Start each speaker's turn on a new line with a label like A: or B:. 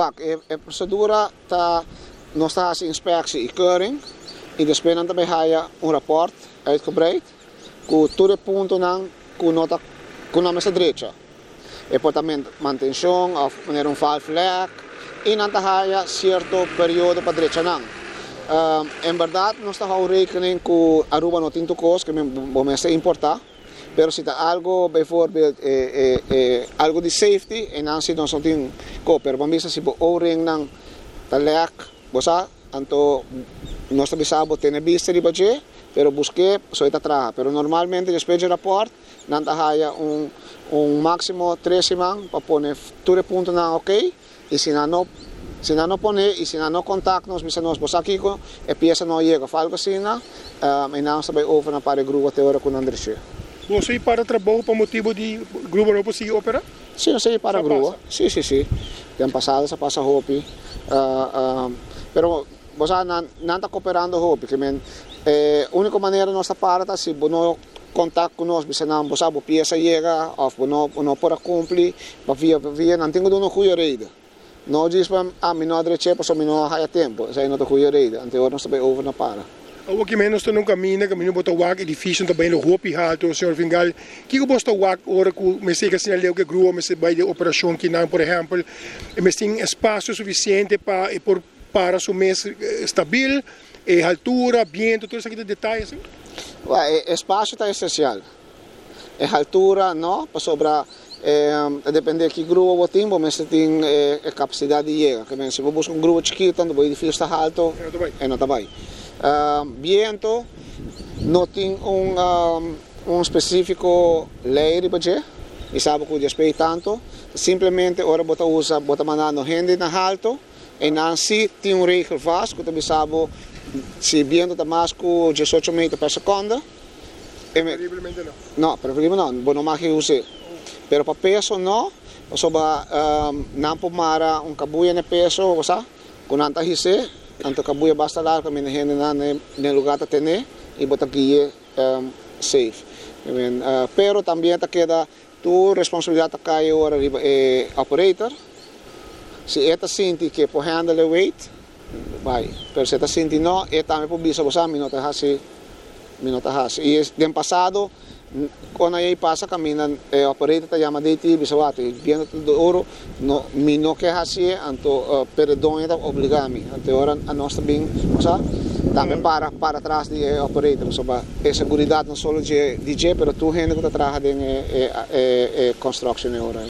A: correct. A procedura tá nós está fazendo inspectie e keuring e depois nós também haya rapport uitgebreid com todo ponto nan com nota com a mesa direita. E poi também manutenção of wanneer valve lek e nós haya certo período para direita nan. Em verdade nós estamos rekening com Aruba no tinto cos que vamos importar. Pero se está algo, bijvoorbeeld, algo de safety, en dan zit ons op die koper. Want meestal si o-ring ng talek, bosa, anto nós bisabo tiene vista di budget, pero busque so ita traha. Pero normalmente después del report, nanta haya un máximo 13 man para poner todo punto na ok, y si no pone, y si no contactos, bisa nos bosa kiko, e pieza no llega, falgo sina, en dan sabay over na pare grupo teora con Andresje.
B: Você para trabalho por motivo de grupo não conseguir operar?
A: Sim, eu sei para grupo. Sim, sim, sim. Tem passado, passa hopi. Pero você não está cooperando hopi. Que a única maneira nossa para se não contato conosco, se não você a peça chega, ou não pode cumprir, via não tenho uma boa rede. Não diz para a minha adresse, para a minha há tempo, se não tem boa rede. Então nós estamos over na para.
B: O que menos tu nunca caminho botar o ar edifício também no roupa e alto, senhor Vingal. Que bosta o ar ora que me sei que sinal que grua me sei vai de operação que não, por exemplo, me tem espaço suficiente para o mês estável, altura, viento, tudo isso aqui de detalhes.
A: Espaço está essencial. Altura não, para sobrar depende de que grua o tempo, mas tem capacidade de chegar. Que se você busca grua chiquita, o edifício está alto, não está bem. Viento não tem específico lei de budget e sabe que despeito tanto simplesmente ora bota mandar no rende na alto e não se tem regel vast que também sabe se viento está mais que 18 metros por segundo
B: Preferivelmente não.
A: Não, preferivelmente não, não mais que use pero para peso não soba não pomara kabuya na peso wasa kung nanta hise anto kabuya basta lá kami na hende na ne lugar ta tene e bota guia safe. Pero também ta queda tu responsabilidade ta cai ora operator. Se eta sinti que por handle the weight, vai. Pero se eta sinti no, eta me publica bosa minota hasi. E den passado quando aí passa caminha operator ta llama DT bisawati viendo tudo ouro no mino que hasi anto perdão eta obligami ante ora a nossa bem sa também para trás de operator sobre a segurança não só de DJ pero tu gente que trabalha em construction ora